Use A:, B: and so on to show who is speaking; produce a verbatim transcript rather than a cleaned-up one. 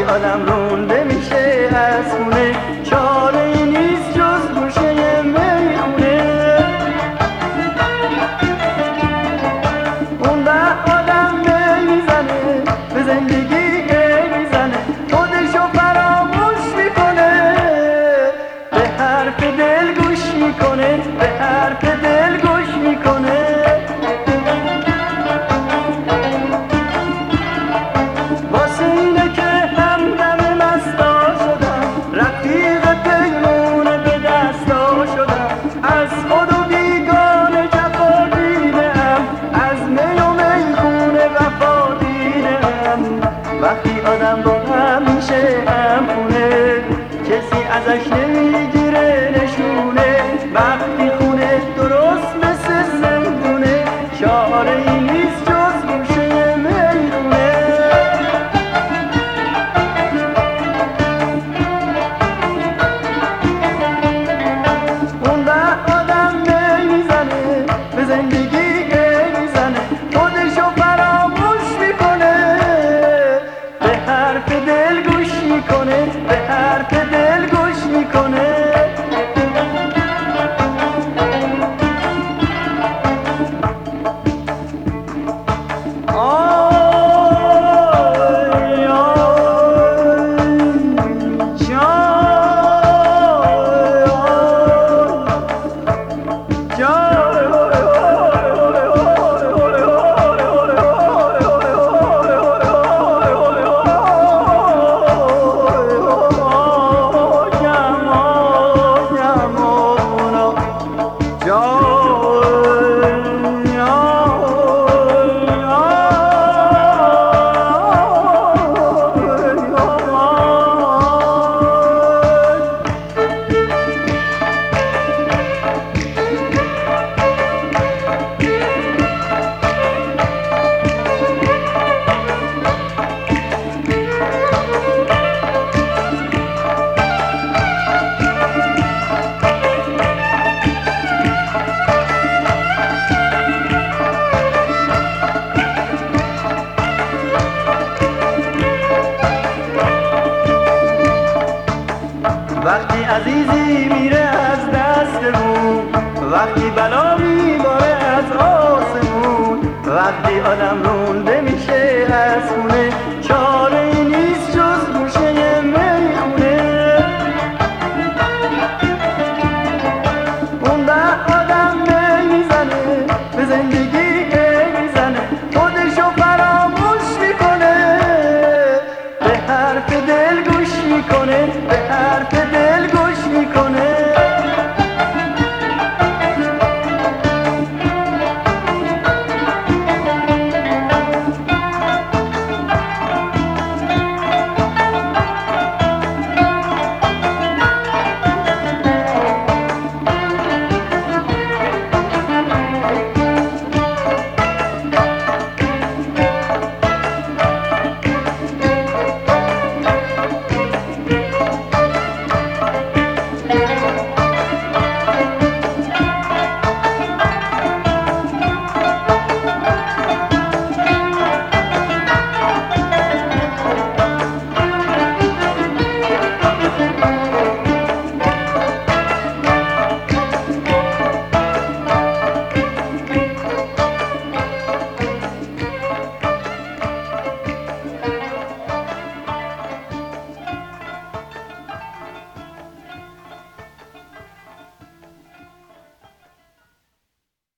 A: آدم رونده میشه از خونه، چاره نیست جز گوشه میخونه. اون وقت آدم میزنه به زندگی میزنه، خودشو فراموش میکنه، به حرف دل گوش میکنه، به حرف دل گوش میکنه. واسه اینه که همدم مستا شدم، رفیق پیمونه به دستا شدم، از خود و بیگانه جفا دیدم، از می و میخونه وفا دیدم. وقتی آدم با هم میشه همخونه، کسی ازش نمیگه